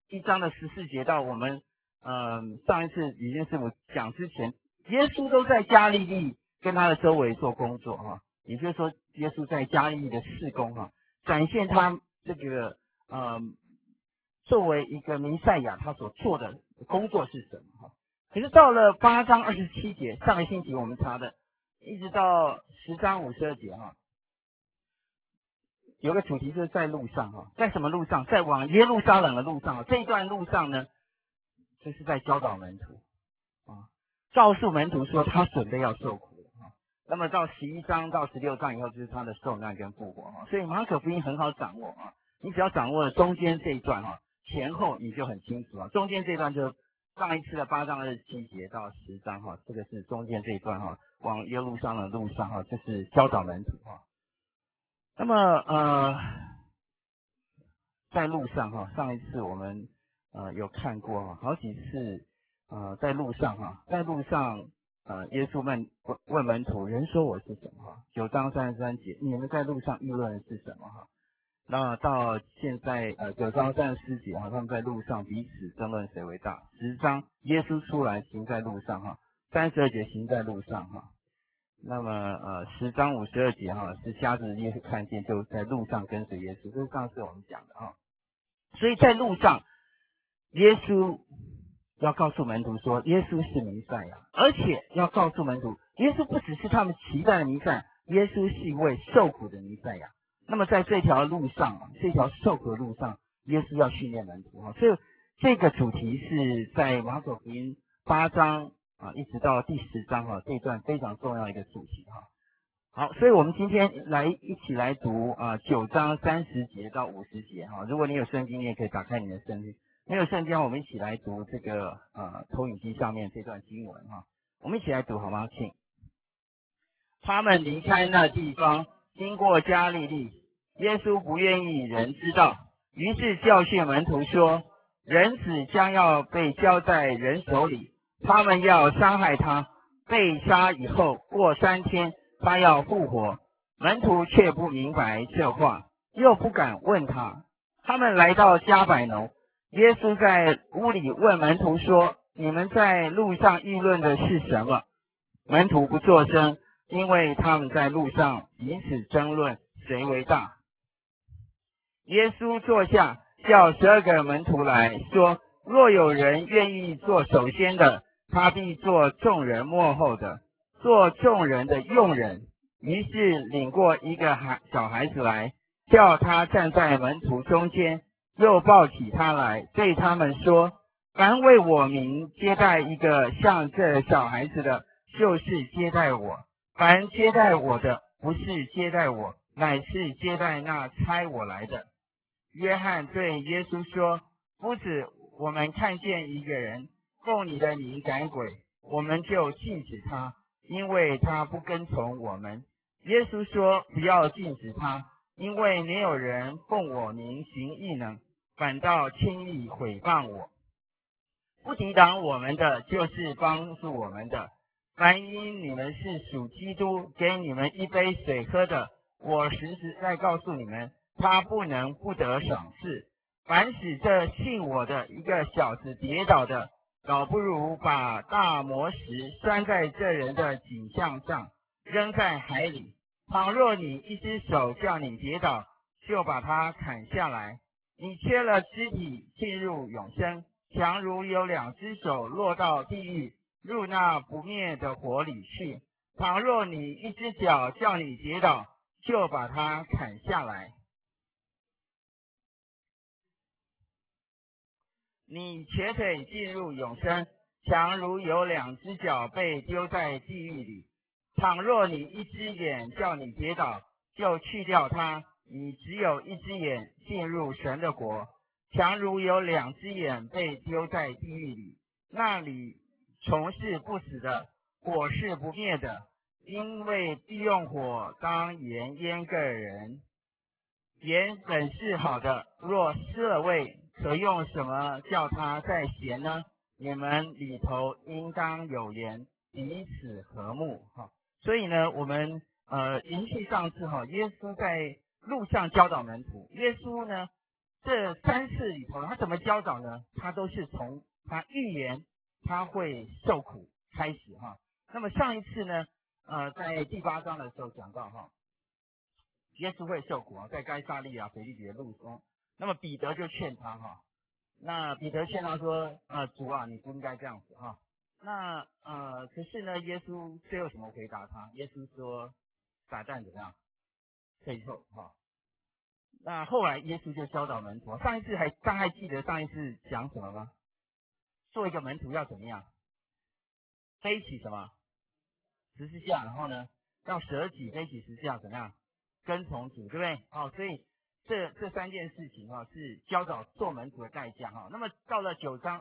1章的14节到我们上一次李健师傅讲之前，耶稣都在加利利跟他的周围做工作哈，也就是说耶稣在加利利的事工哈，展现他这个作为一个弥赛亚他所做的工作是什么哈。可是到了8章27节，上个星期我们查的，一直到10章52节哈，有个主题就是在路上哈，在什么路上？在往耶路撒冷的路上。这一段路上呢，就是在教导门徒啊，告诉门徒说他准备要受苦啊。那么到11章到16章以后，就是他的受难跟复活啊。所以马可福音很好掌握啊，你只要掌握了中间这一段哈，前后你就很清楚啊。中间这一段就上一次的8章27节到10章哈，这个是中间这一段哈，往耶路撒冷的路上哈，就是教导门徒哈。那么在路上哈，上一次我们有看过哈，好几次在路上哈，在路上耶稣问门徒，人说我是什么哈？9章33节，你们在路上议论是什么哈？那到现在9章34节哈，他们在路上彼此争论谁为大。10章耶稣出来行在路上哈，32节行在路上哈。那么10章52节哈，是瞎子耶稣看见，就在路上跟随耶稣，这是上次我们讲的哈。所以在路上，耶稣要告诉门徒说，耶稣是弥赛亚，而且要告诉门徒，耶稣不只是他们期待的弥赛亚，耶稣是一位受苦的弥赛亚。那么在这条路上，这条受苦的路上，耶稣要训练门徒哈。所以这个主题是在马可福音8章一直到第10章哈，这段非常重要一个主题哈。好，所以我们今天一起来读9章30节到50节哈。如果你有圣经，你也可以打开你的圣经；没有圣经，我们一起来读这个投影机上面这段经文哈。我们一起来读好吗？请。他们离开那地方，经过加利利，耶稣不愿意人知道，于是教训门徒说：人子将要被交在人手里，他们要杀害他，被杀以后过3天，他要复活。门徒却不明白这话，又不敢问他。他们来到迦百农，耶稣在屋里问门徒说：你们在路上议论的是什么？门徒不作声，因为他们在路上彼此争论谁为大。耶稣坐下，叫12个门徒来说：若有人愿意做首先的，他必做众人末后的，做众人的用人。于是领过一个小孩子来，叫他站在门徒中间，又抱起他来，对他们说：凡为我名接待一个像这小孩子的，就是接待我。凡接待我的，不是接待我，乃是接待那差我来的。约翰对耶稣说：夫子，我们看见一个人奉你的名赶鬼，我们就禁止他，因为他不跟从我们。耶稣说：不要禁止他，因为没有人奉我名行异能，反倒轻易毁谤我。不抵挡我们的，就是帮助我们的。凡因你们是属基督，给你们一杯水喝的，我实实在告诉你们，他不能不得赏赐。凡使这信我的一个小子跌倒的，倒不如把大磨石拴在这人的颈项上，扔在海里。倘若你一只手叫你跌倒，就把它砍下来。你缺了肢体进入永生，强如有2只手落到地狱，入那不灭的火里去。倘若你一只脚叫你跌倒，就把它砍下来。你瘸腿进入永生，强如有2只脚被丢在地狱里。倘若你一只眼叫你跌倒，就去掉它。你只有一只眼进入神的国，强如有2只眼被丢在地狱里，那里虫是不死的，火是不灭的，因为必用火当盐腌个人。盐本是好的，若失了味，可用什么叫它再咸呢？你们里头应当有盐，彼此和睦。所以呢，我们延续上次耶稣在路上教导门徒。耶稣呢， 这3次里头，他怎么教导呢？他都是从他预言他会受苦开始哈。那么上一次呢，在第8章的时候讲到哈，耶稣会受苦啊，在该撒利亚腓立比的路中，那么彼得就劝他哈，那彼得劝他说，主啊，你不应该这样子哈。那可是呢，耶稣最后怎么回答他？耶稣说，撒旦怎么样？退后哈。那后来耶稣就教导门徒，上一次大家还记得上一次讲什么吗？做一个门徒要怎么样？背起什么？十字架，然后呢，要舍己背起十字架怎么样？跟从主，对不对？所以这3件事情是教导做门徒的代价哈。那么到了9章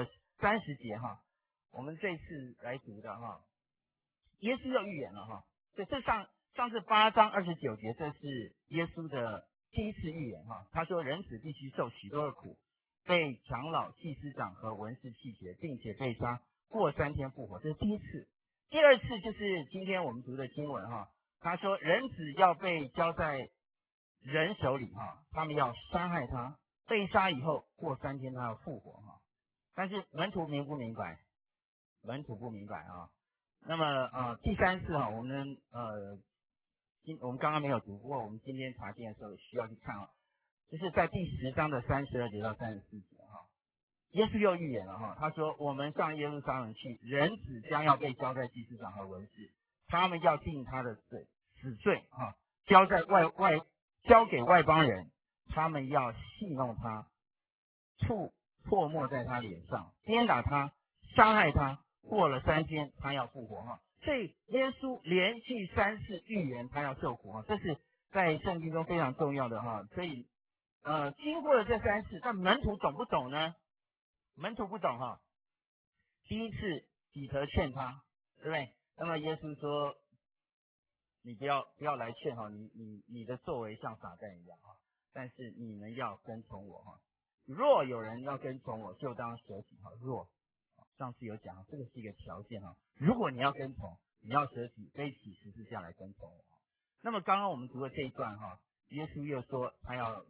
30节哈，我们这次来读的哈，耶稣又预言了哈。所以上次8章29节，这是耶稣的第一次预言哈。他说人子必须受许多的苦，被长老、祭司长和文士弃绝，并且被杀，过3天复活，这是第一次。第二次就是今天我们读的经文哈，他说人子要被交在人手里哈，他们要杀害他，被杀以后过3天他要复活哈。但是门徒明不明白？门徒不明白啊。那么第3次哈，我们刚刚没有读，不过我们今天查经的时候需要去看啊，就是在第10章的32节到34节哈。耶稣又预言了哈，他说我们上耶路撒冷去，人子将要被交在祭司长和文士，他们要定他的罪，死罪哈，交给外邦人，他们要戏弄他，唾沫在他脸上，鞭打他，杀害他，过了3天他要复活哈。所以耶稣连续3次预言他要受苦哈，这是在圣经中非常重要的哈。所以经过了这3次，但门徒懂不懂呢？门徒不懂哈。第一次彼得劝他，对不对？那么耶稣说，你不要来劝哈，你的作为像撒旦一样哈，但是你们要跟从我哈。若有人要跟从我，就当舍己哈。若上次有讲，这个是一个条件哈。如果你要跟从，你要舍己，背起十字架来跟从我。那么刚刚我们读的这一段哈，耶稣又说他要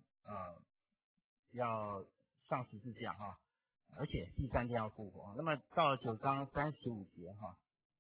上十字架哈，而且第3天要复活。那么到了9章35节哈，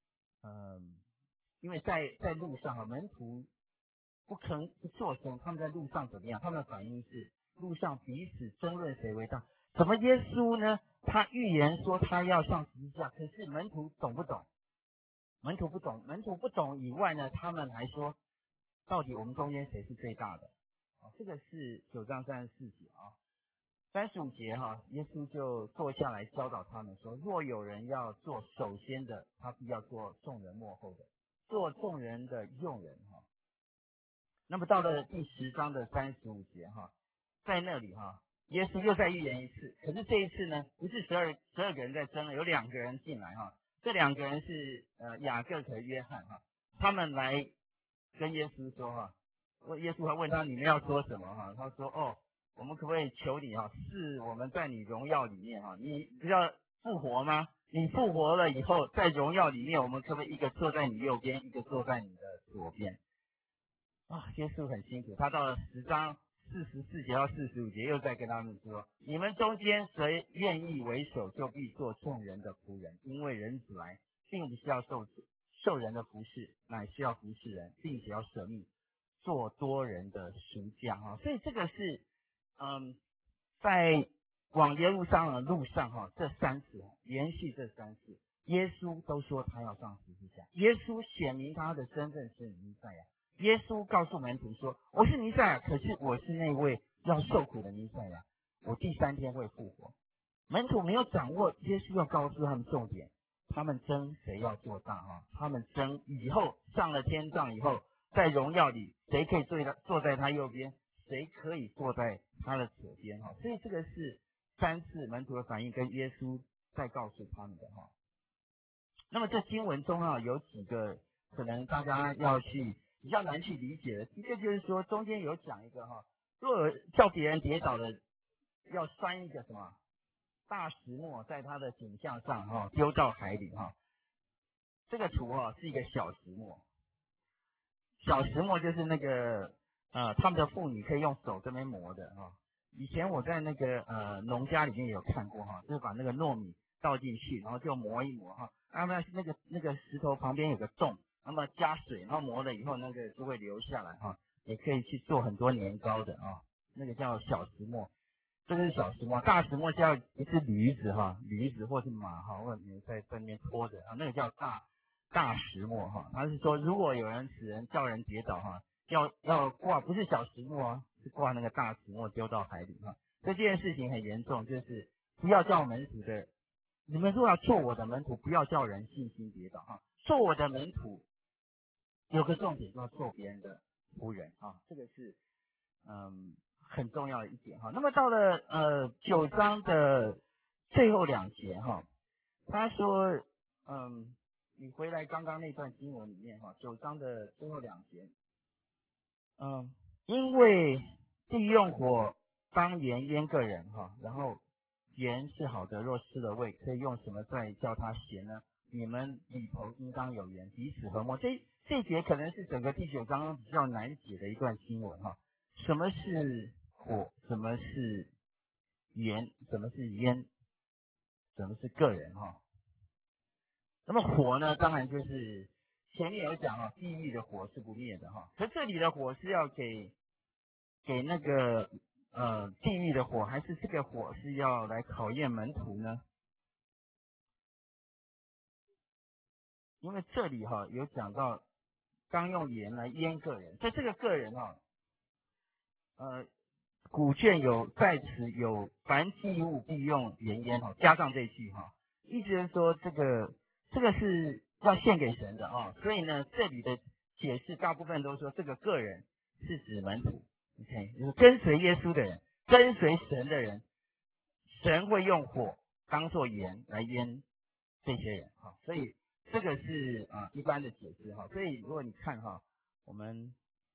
因为在路上哈，门徒不作声，他们在路上怎么样？他们的反应是路上彼此争论谁为大。怎么耶稣呢？他预言说他要上十字架，可是门徒懂不懂？门徒不懂，门徒不懂以外呢，他们还说，到底我们中间谁是最大的？这个是9章34节啊。35节哈，耶稣就坐下来教导他们说，若有人要做首先的，他必要做众人末后的，做众人的用人哈。那么到了第10章的35节哈，在那里哈，耶稣又再预言一次，可是这一次呢，不是12个人在争了，有2个人进来哈，这2个人是雅各和约翰哈，他们来跟耶稣说哈，耶稣还问他你们要说什么哈，他说我们可不可以求你哈，是我们在你荣耀里面哈，你不要复活吗？你复活了以后，在荣耀里面，我们可不可以一个坐在你右边，一个坐在你的左边？耶稣很辛苦，他到了10章44节到45节，又再跟他们说：你们中间谁愿意为首，就必做众人的仆人，因为人子来，并不是要受人的服侍，乃是要服侍人，并且要舍命，做多人的赎价哈。所以这个是在往耶路撒冷的路上哈，这3次连续这3次，耶稣都说他要上十字架。耶稣显明他的身份是弥赛亚。耶稣告诉门徒说：“我是弥赛亚，可是我是那位要受苦的弥赛亚，我第3天会复活。”门徒没有掌握耶稣要告诉他们重点，他们争谁要做大哈，他们争以后上了天上以后，在荣耀里谁可以坐在他右边，谁可以坐在他的左边哈。所以这个是3次门徒的反应跟耶稣在告诉他们的哈。那么这经文中有几个可能大家要去比较难去理解的，一个就是说中间有讲一个若有叫别人跌倒的，要拴一个什么大石磨在他的颈项上丢到海里哈。这个图是一个小石磨，小石磨就是那个他们的妇女可以用手这边磨的以前我在那个农家里面有看过哈，就是把那个糯米倒进去，然后就磨一磨哈，那个石头旁边有个洞，那么加水，然后磨了以后那个就会流下来哈，也可以去做很多年糕的啊，那个叫小石磨。这个是小石磨，大石磨叫一只驴子哈，驴子或是马哈，或者你在那边拖着啊，那个叫大石磨哈。他是说，如果有人死人叫人跌倒哈，要挂不是小石磨啊，是挂那个大石磨丢到海里哈。所以这件事情很严重，就是不要叫门徒的，你们如果要做我的门徒，不要叫人信心跌倒哈。做我的门徒有个重点，要做别人的仆人啊，这个是很重要的一点哈。那么到了9章的最后2节哈，他说你回来刚刚那段经文里面哈，9章的最后2节，因为地用火当盐腌个人哈，然后盐是好的，若失了味，可以用什么再叫它咸呢？你们里头应当有盐，彼此和睦。这节可能是整个第9章比较难解的一段经文哈。什么是火？什么是盐？什么是烟？什么是个人哈？那么火呢？当然就是前面有讲哈，地狱的火是不灭的哈。可这里的火是要给那个地狱的火，还是这个火是要来考验门徒呢？因为这里哈有讲到刚用盐来腌个人，所以这个个人哈，古卷有在此有凡祭物必用盐腌哈，加上这句哈，意思是说这个是要献给神的啊，所以呢这里的解释大部分都说这个个人是指门徒 ，OK， 就是跟随耶稣的人，跟随神的人，神会用火当作盐来腌这些人哈，所以这个是一般的解释哈，所以如果你看哈，我们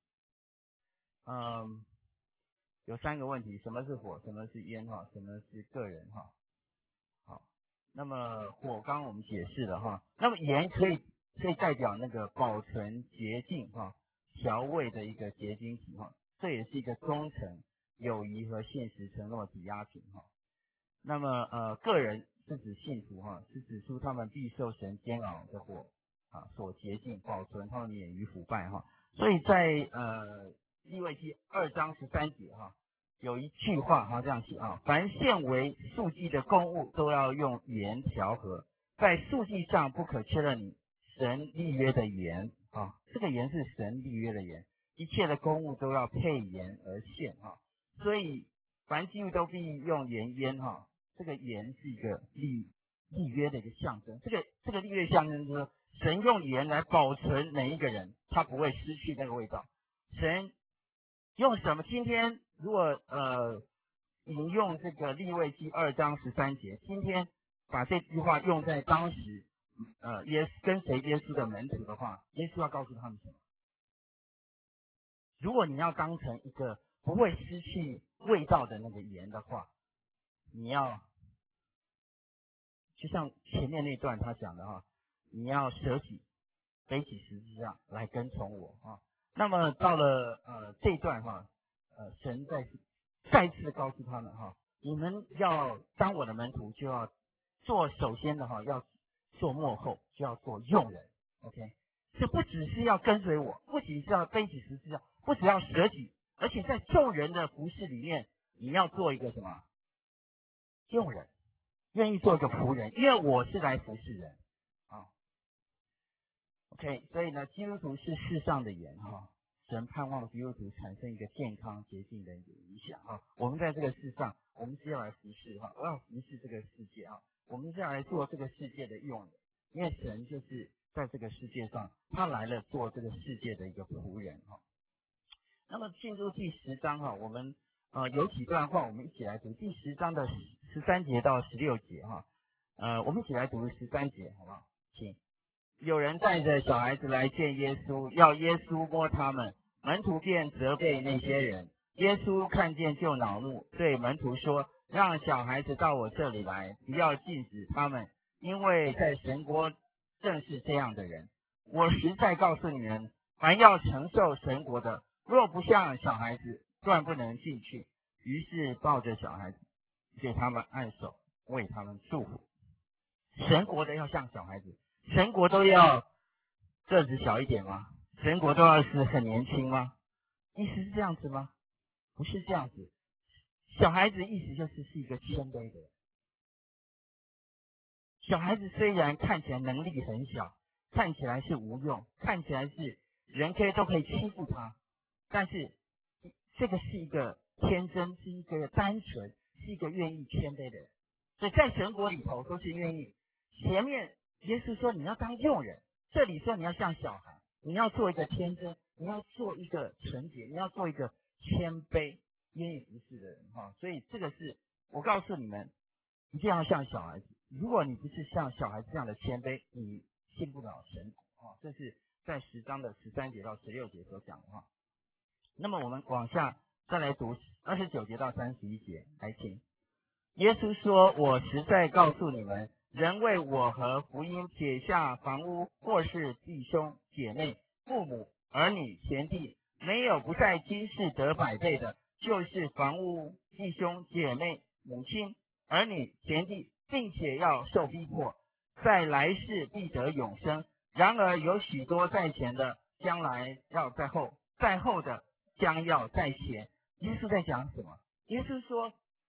有3个问题，什么是火，什么是烟哈，什么是个人哈。好，那么火刚我们解释了哈，那么盐可以代表那个保存洁净哈，调味的一个结晶体哈，这也是一个忠诚、友谊和现实承诺抵押品哈。那么个人是指信徒哈，是指出他们必受神煎熬的火所洁净，保存他们免于腐败哈。所以在利未记2章13节哈，有一句话这样写啊，凡献为素祭的供物都要用盐调和，在素祭上不可缺了你神立约的盐啊，这个盐是神立约的盐，一切的供物都要配盐而献啊，所以凡祭物都必用盐腌哈，这个盐是一个立约的一个象征，这个立约象征就是神用盐来保存每一个人，他不会失去那个味道，神用什么？今天如果引用这个利未记2章13节，今天把这句话用在当时跟随耶稣的门徒的话，耶稣要告诉他们什么？如果你要当成一个不会失去味道的那个盐的话，你要就像前面那段他讲的哈，你要舍己背起十字架来跟从我啊。那么到了这段哈，神再次告诉他们哈，你们要当我的门徒，就要做首先的哈，要做幕后，就要做用人 ，OK， 这不只是要跟随我，不仅是要背起十字架，不只要舍己，而且在众人的服事里面，你要做一个什么用人，愿意做一个仆人，因为我是来服侍人啊。OK， 所以呢，基督徒是世上的盐哈，神盼望基督徒产生一个健康洁净的影响哈。我们在这个世上，我们是要来服侍哈，我要服侍这个世界哈，我们是要来做这个世界的用人，因为神就是在这个世界上，他来了做这个世界的一个仆人哈。那么进入第10章哈，我们有几段话我们一起来读，第10章的13节到16节哈，我们一起来读13节好不好？请。有人带着小孩子来见耶稣，要耶稣摸他们，门徒便责备那些人。耶稣看见就恼怒，对门徒说：让小孩子到我这里来，不要禁止他们，因为在神国正是这样的人。我实在告诉你们，凡要承受神国的，若不像小孩子，断不能进去。 于是抱着小孩子，给他们按手，为他们祝福。神国的要像小孩子，神国都要个子小一点吗？神国都要是很年轻吗？意思是这样子吗？不是这样子。小孩子意思就是一个谦卑的人。小孩子虽然看起来能力很小，看起来是无用，看起来是人都可以欺负他，但是这个是一个天真，是一个单纯，是一个愿意谦卑的人。所以在神国里头都是愿意。前面耶稣说你要当用人，这里说你要像小孩，你要做一个天真，你要做一个纯洁，你要做一个谦卑、愿意服侍的人哈。所以这个是我告诉你们，一定要像小孩子。如果你不是像小孩子这样的谦卑，你进不了神国啊。这是在10章的13节到16节所讲的话。那么我们往下再来读29节到31节，来请。耶稣说：“我实在告诉你们，人为我和福音撇下房屋，或是弟兄姐妹、父母、儿女、田地，没有不在今世得100倍的，就是房屋、弟兄姐妹、母亲、儿女、田地，并且要受逼迫，在来世必得永生。然而有许多在前的，将来要在后；在后的，将要在前。”耶稣在讲什么？耶稣说，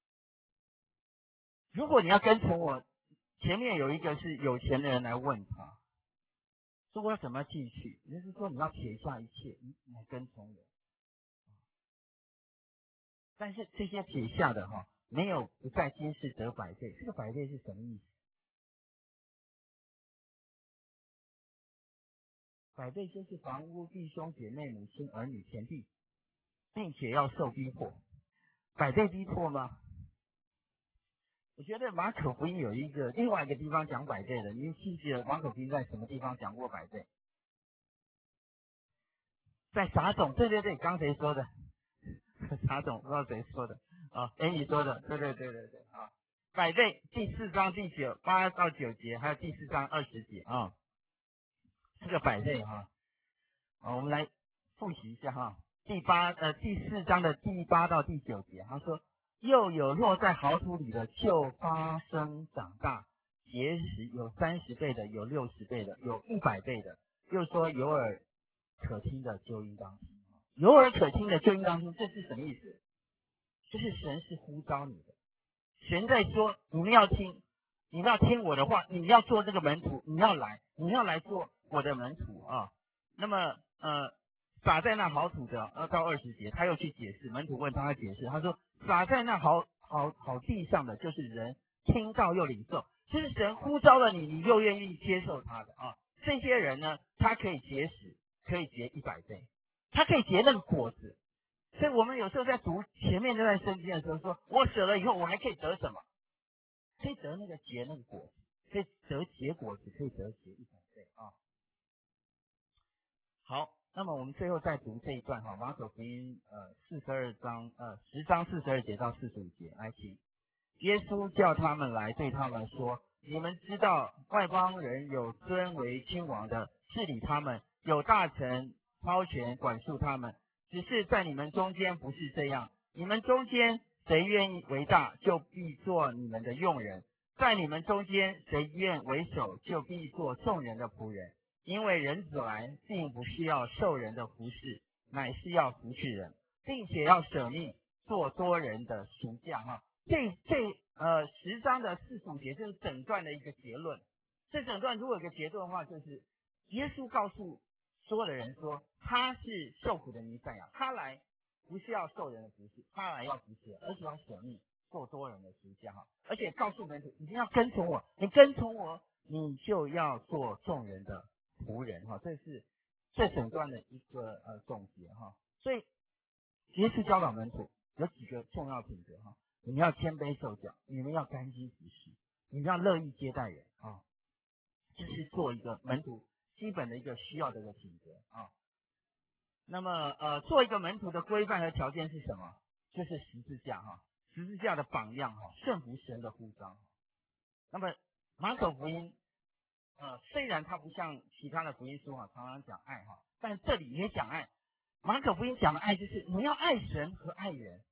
如果你要跟从我，前面有一个是有钱的人来问他，说我要怎么进去？也就是说你要撇下一切，你来跟从我。但是这些撇下的没有不在今世得100倍。这个100倍是什么意思？100倍就是房屋、弟兄姐妹、母亲、儿女、田地，并且要受逼迫。100倍逼迫吗？我觉得马可福音有另外一个地方讲100倍的，你记不记得马可福音在什么地方讲过100倍？在撒种，对，刚谁说的？撒种，不知道谁说的啊？你说的，对啊，100倍，第4章第8到9节，还有第4章20节啊，这个100倍我们来复习一下第4章的第8到第9节，他说又有落在好土里的，就发生长大，结实，有30倍的，有60倍的，有100倍的。又说有耳可听的就应当听，有耳可听的就应当听，这是什么意思？就是神是呼召你的，神在说你们要听，你们要听我的话，你们要做这个门徒，你要来做我的门徒啊。那么撒在那好土的2到20节，他又去解释，门徒问他解释，他说撒在那好地上的，就是人听到又领受，就是神呼召了你，你又愿意接受他的啊。这些人呢，他可以结实，可以结100倍，他可以结那个果子。所以我们有时候在读前面这段圣经的时候，说我舍了以后，我还可以得什么？可以得那个结那个果子，可以得结果子，可以得结100倍啊。好，那么我们最后再读这一段马可福音42章10章42节到45节，来请。耶稣叫他们来，对他们说：你们知道外邦人有尊为君王的，治理他们，有大臣操权管束他们，只是在你们中间不是这样。你们中间谁愿意为大，就必做你们的用人；在你们中间谁愿为首，就必做众人的仆人。因为人子来，并不是要受人的服侍，乃是要服侍人，并且要舍命做多人的赎价10章的45节就是整段的一个结论。这整段如果有个结论的话，就是耶稣告诉所有的人说，他是受苦的弥赛亚，他来不是要受人的服侍，他来要服侍，而且要舍命做多人的赎价而且告诉门徒，你要跟从我，你跟从我，你就要做众人的仆人这是这整段的一个总结所以耶稣教导门徒有几个重要品格你们要谦卑受教，你们要甘心服侍，你们要乐意接待人这是做一个门徒基本的一个需要的一个品格那么做一个门徒的规范和条件是什么？就是十字架十字架的榜样顺服神的呼召。那么马可福音虽然它不像其他的福音书常常讲爱但这里也讲爱。马可福音讲的爱就是你要爱神和爱人，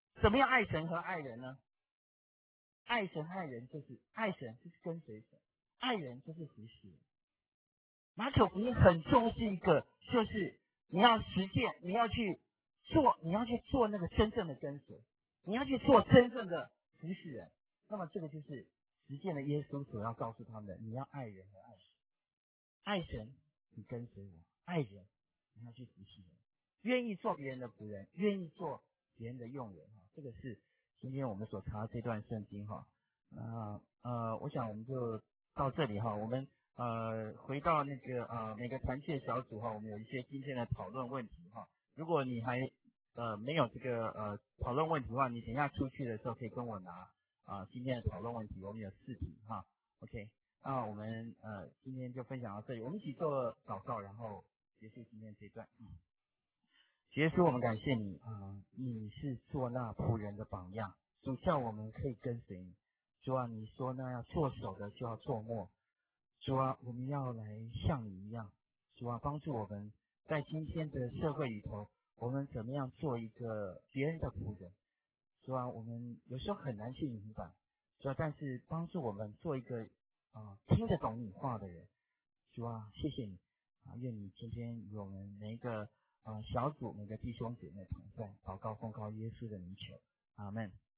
什么样爱神和爱人呢？爱神爱人就是爱神就是跟随神，爱人就是服侍人。马可福音很重视一个，就是你要实践，你要去做那个真正的跟随，你要去做真正的服侍人。那么这个就是实践的耶稣所要告诉他们的，你要爱人和爱神。爱神，你跟随我；爱人，你要去服侍人，愿意做别人的仆人，愿意做别人的用人哈。这个是今天我们所查的这段圣经哈。我想我们就到这里哈。我们回到那个每个团契小组哈，我们有一些今天的讨论问题哈。如果你还没有这个讨论问题的话，你等一下出去的时候可以跟我拿今天的讨论问题，我们有4题哈。OK。那我们今天就分享到这里，我们一起做祷告，然后结束今天这一段。耶稣，我们感谢你你是做那仆人的榜样，主叫我们可以跟随你。主啊，你说那要做首的就要做末，主啊，我们要来像你一样。主啊，帮助我们在今天的社会里头，我们怎么样做一个别人的仆人。主啊，我们有时候很难去明白，主啊，但是帮助我们做一个听得懂你话的人。主啊，谢谢你愿你今天与我们每一个小组每个弟兄姐妹同在，祷告奉靠耶稣的名求，阿门。